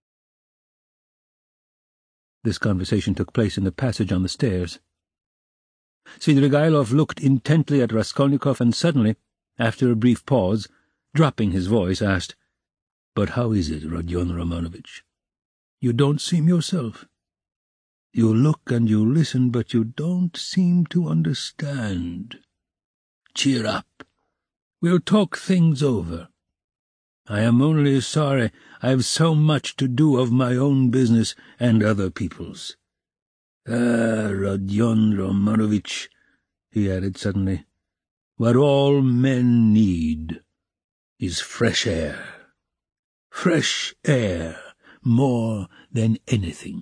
S1: This conversation took place in the passage on the stairs. Svidrigaïlov looked intently at Raskolnikov and suddenly, after a brief pause, dropping his voice, asked, "But how is it, Rodion Romanovich? You don't seem yourself. You look and you listen, but you don't seem to understand. Cheer up. We'll talk things over. I am only sorry I have so much to do of my own business and other people's. Ah, Rodion Romanovich," he added suddenly, "what all men need is fresh air. Fresh air more than anything."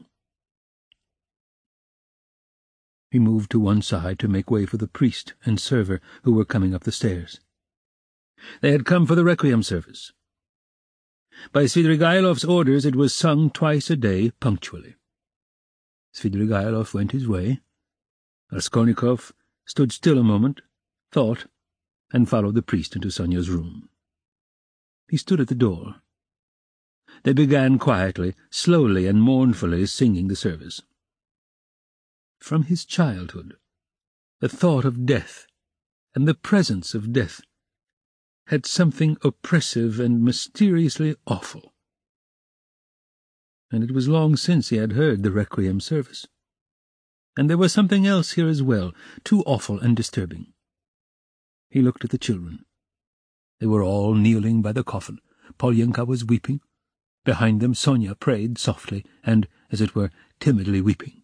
S1: He moved to one side to make way for the priest and server who were coming up the stairs. They had come for the requiem service. By Svidrigaïlov's orders it was sung twice a day punctually. Svidrigaïlov went his way. Raskolnikov stood still a moment, thought, and followed the priest into Sonia's room. He stood at the door. They began quietly, slowly and mournfully singing the service. From his childhood, the thought of death and the presence of death had something oppressive and mysteriously awful, and it was long since he had heard the requiem service. And there was something else here as well, too awful and disturbing. He looked at the children. They were all kneeling by the coffin. Polyenka was weeping. Behind them Sonia prayed softly and, as it were, timidly weeping.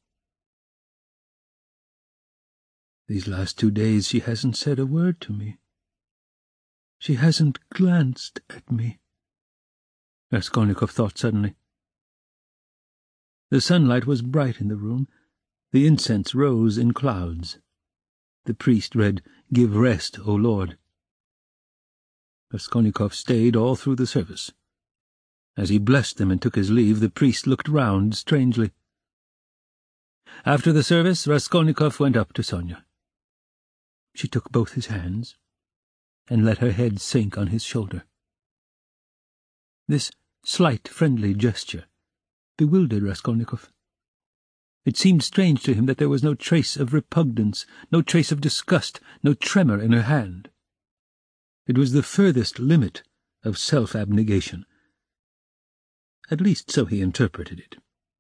S1: "These last two days she hasn't said a word to me. She hasn't glanced at me," Raskolnikov thought suddenly. The sunlight was bright in the room. The incense rose in clouds. The priest read, "Give rest, O Lord." Raskolnikov stayed all through the service. As he blessed them and took his leave, the priest looked round strangely. After the service, Raskolnikov went up to Sonia. She took both his hands and let her head sink on his shoulder. This slight, friendly gesture bewildered Raskolnikov. It seemed strange to him that there was no trace of repugnance, no trace of disgust, no tremor in her hand. It was the furthest limit of self-abnegation. At least so he interpreted it.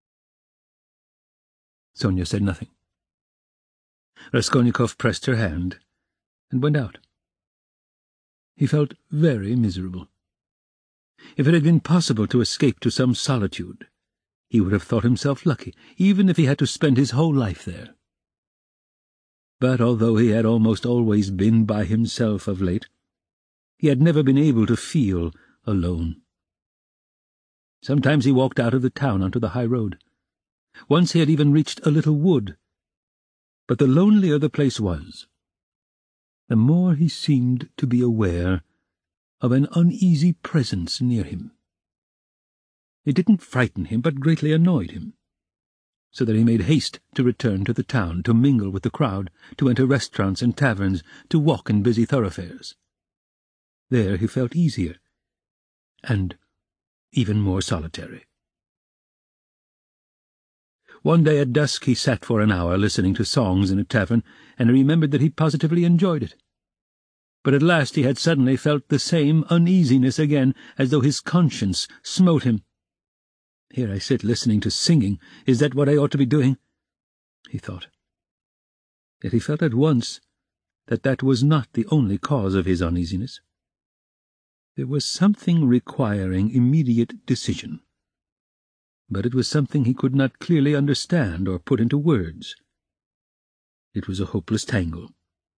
S1: Sonia said nothing. Raskolnikov pressed her hand and went out. He felt very miserable. If it had been possible to escape to some solitude, he would have thought himself lucky, even if he had to spend his whole life there. But although he had almost always been by himself of late, he had never been able to feel alone. Sometimes he walked out of the town onto the high road. Once he had even reached a little wood. But the lonelier the place was, the more he seemed to be aware of an uneasy presence near him. It didn't frighten him, but greatly annoyed him, so that he made haste to return to the town, to mingle with the crowd, to enter restaurants and taverns, to walk in busy thoroughfares. There he felt easier, and even more solitary. One day at dusk he sat for an hour listening to songs in a tavern, and he remembered that he positively enjoyed it. But at last he had suddenly felt the same uneasiness again, as though his conscience smote him. "Here I sit listening to singing. Is that what I ought to be doing?" he thought. Yet he felt at once that that was not the only cause of his uneasiness. There was something requiring immediate decision, but it was something he could not clearly understand or put into words. It was a hopeless tangle.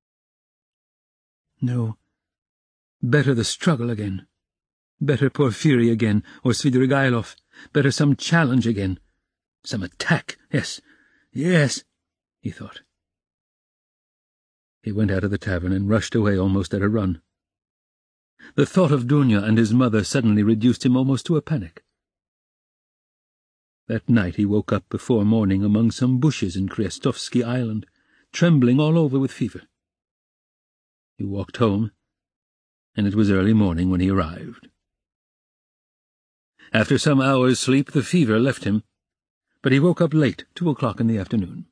S1: No, better the struggle again. Better Porphyry again, or Svidrigailov. Better some challenge again. Some attack. Yes, yes, he thought. He went out of the tavern and rushed away almost at a run. The thought of Dunya and his mother suddenly reduced him almost to a panic. That night he woke up before morning among some bushes in Kryastovsky Island, trembling all over with fever. He walked home, and it was early morning when he arrived. After some hours' sleep the fever left him, but he woke up late, two o'clock in the afternoon.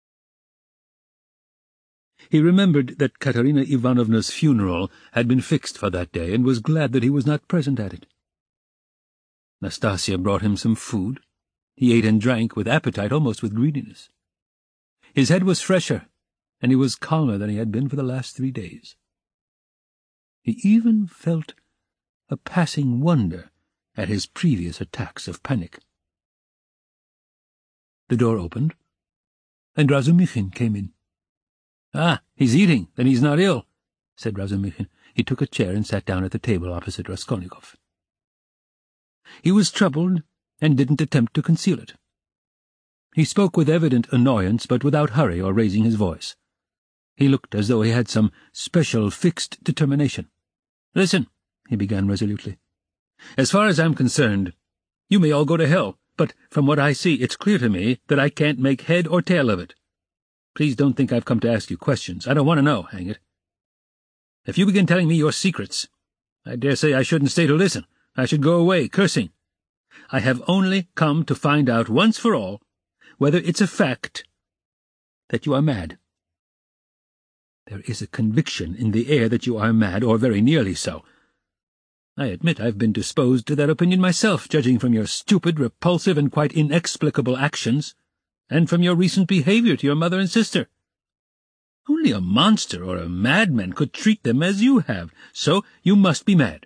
S1: He remembered that Katerina Ivanovna's funeral had been fixed for that day, and was glad that he was not present at it. Nastasia brought him some food. He ate and drank with appetite, almost with greediness. His head was fresher, and he was calmer than he had been for the last three days. He even felt a passing wonder at his previous attacks of panic. The door opened, and Razumikhin came in. "Ah, he's eating, then he's not ill," said Razumikhin. He took a chair and sat down at the table opposite Raskolnikov. He was troubled, and didn't attempt to conceal it. He spoke with evident annoyance, but without hurry or raising his voice. He looked as though he had some special fixed determination. "Listen," he began resolutely. "As far as I'm concerned, you may all go to hell, but from what I see it's clear to me that I can't make head or tail of it. Please don't think I've come to ask you questions. I don't want to know, hang it. If you begin telling me your secrets, I dare say I shouldn't stay to listen. I should go away, cursing. I have only come to find out once for all whether it's a fact that you are mad. There is a conviction in the air that you are mad, or very nearly so. I admit I've been disposed to that opinion myself, judging from your stupid, repulsive, and quite inexplicable actions, and from your recent behavior to your mother and sister. Only a monster or a madman could treat them as you have, so you must be mad."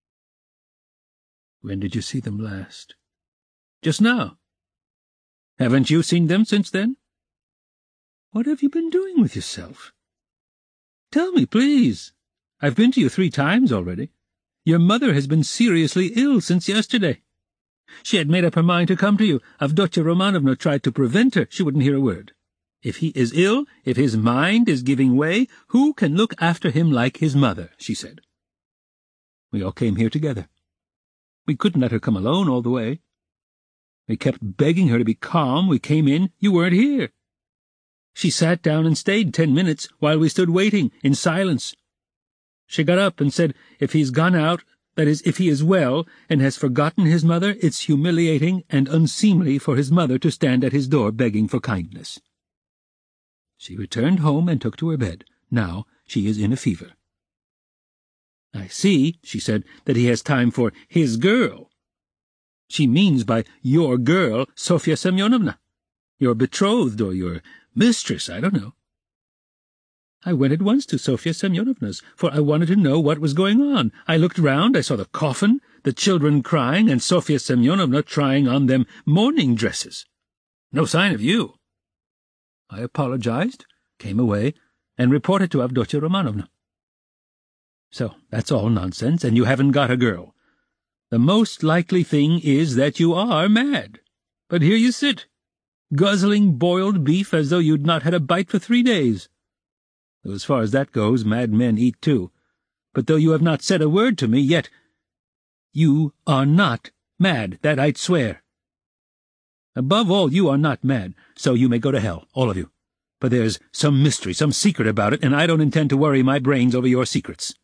S1: "When did you see them last?" "Just now." "Haven't you seen them since then?" "What have you been doing with yourself? Tell me, please. I've been to you three times already. Your mother has been seriously ill since yesterday. She had made up her mind to come to you. Avdotya Romanovna tried to prevent her. She wouldn't hear a word. If he is ill, if his mind is giving way, who can look after him like his mother, she said. We all came here together. We couldn't let her come alone all the way. We kept begging her to be calm. We came in. You weren't here. She sat down and stayed ten minutes while we stood waiting, in silence. She got up and said, if he's gone out, that is, if he is well, and has forgotten his mother, it's humiliating and unseemly for his mother to stand at his door begging for kindness. She returned home and took to her bed. Now she is in a fever. I see, she said, that he has time for his girl. She means by your girl Sofya Semyonovna, your betrothed or your mistress, I don't know. I went at once to Sofya Semyonovna's, for I wanted to know what was going on. I looked round, I saw the coffin, the children crying, and Sofya Semyonovna trying on them mourning dresses. No sign of you. I apologized, came away, and reported to Avdotya Romanovna. So that's all nonsense, and you haven't got a girl. The most likely thing is that you are mad. But here you sit, guzzling boiled beef as though you'd not had a bite for three days. Though as far as that goes, madmen eat too. But though you have not said a word to me yet, you are not mad, that I'd swear. Above all, you are not mad, so you may go to hell, all of you. But there's some mystery, some secret about it, and I don't intend to worry my brains over your secrets.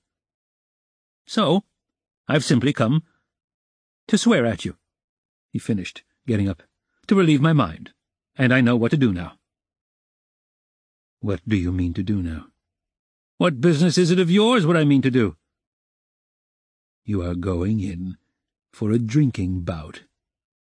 S1: So, I've simply come to swear at you, he finished, getting up, to relieve my mind, and I know what to do now." "What do you mean to do now?" "What business is it of yours what I mean to do?" "You are going in for a drinking bout